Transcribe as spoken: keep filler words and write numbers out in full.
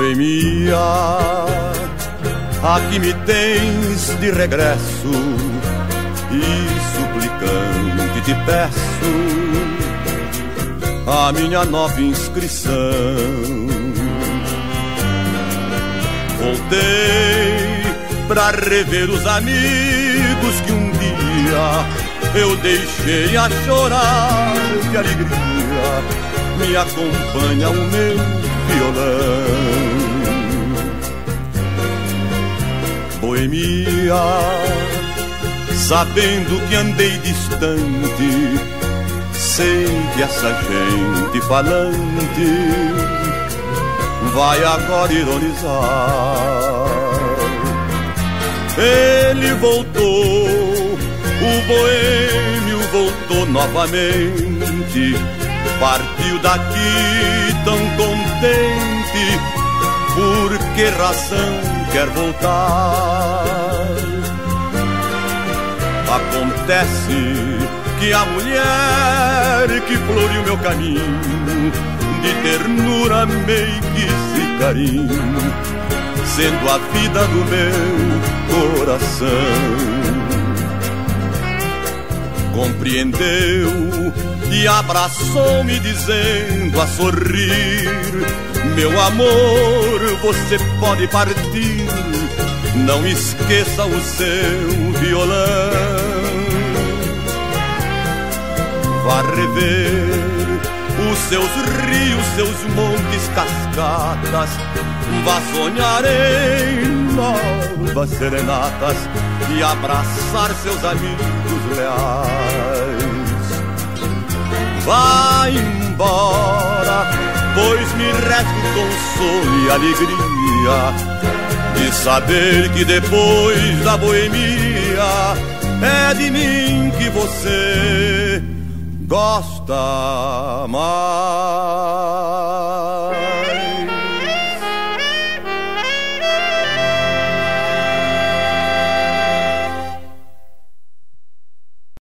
Boemia, aqui me tens de regresso e suplicante te peço a minha nova inscrição. Voltei pra rever os amigos que um dia eu deixei a chorar de alegria. Me acompanha o meu violão. Boemia, sabendo que andei distante, sei que essa gente falante vai agora ironizar. Ele voltou, o boêmio voltou novamente, partiu daqui tão contente. Por que razão quer voltar? Acontece que a mulher que floriu meu caminho de ternura, meigice e carinho, sendo a vida do meu coração, compreendeu e abraçou-me dizendo a sorrir: meu amor, você pode partir, não esqueça o seu violão. Vá rever os seus rios, seus montes, cascatas, vá sonhar em novas serenatas e abraçar seus amigos leais. Vá embora, pois me resta o consolo e alegria de saber que depois da boemia é de mim que você gosta mais.